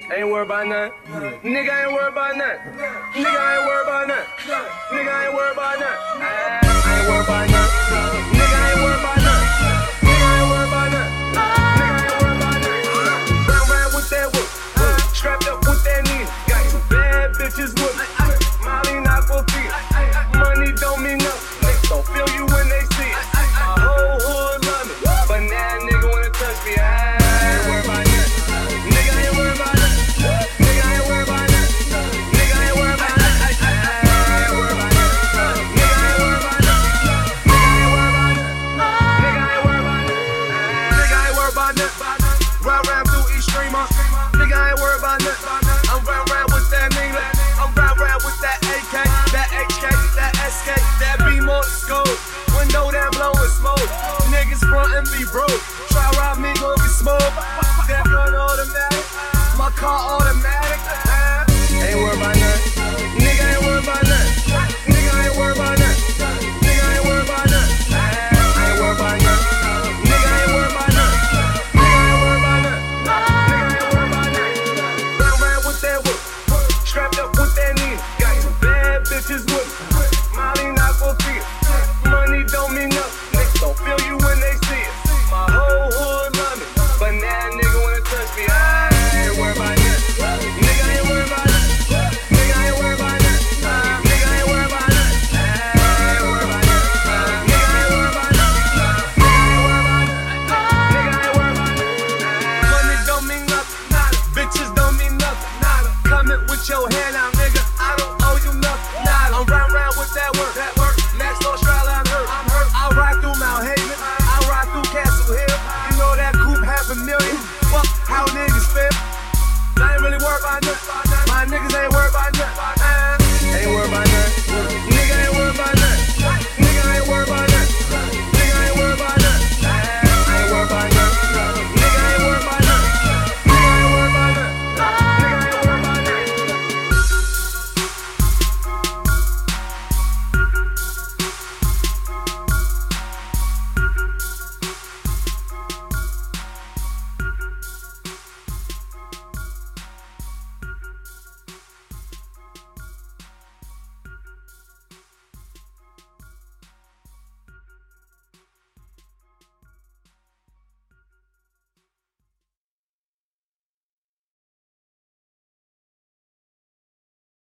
Ain't worried about nothing. Nigga ain't worried about nothing. Nigga ain't worried about nothing. Nigga ain't worried about nothing. I ain't worried about nothing. Nigga ain't worried about nothing. Nigga ain't worried about nothing. Nigga ain't worried about nothing. Round with that whip. Strapped up with that knee. Got two bad bitches with me. Molly not for feet. Money don't mean nothing. Niggas don't feel you when they see it. My whole hood love me. But now nigga wanna touch me. I ain't worried about nothing. Nigga ain't worried about nothing. Nigga ain't worried about nothing. Nigga ain't worried about nothing. I ain't worried about nothing. Nigga ain't worried about nothing. Nigga ain't worried about nothing. Nigga ain't worried about nothing. Nigga ain't worried about nothing. Ride round through East Streamer. Nigga ain't worried about nothing. I'm round with that nigga. I'm round with that AK, that HK, that SK, that B-More scope. Window down blowing smoke. Niggas front and be broke. Try rob me, gon' be smoke. That gun automatic. My car automatic.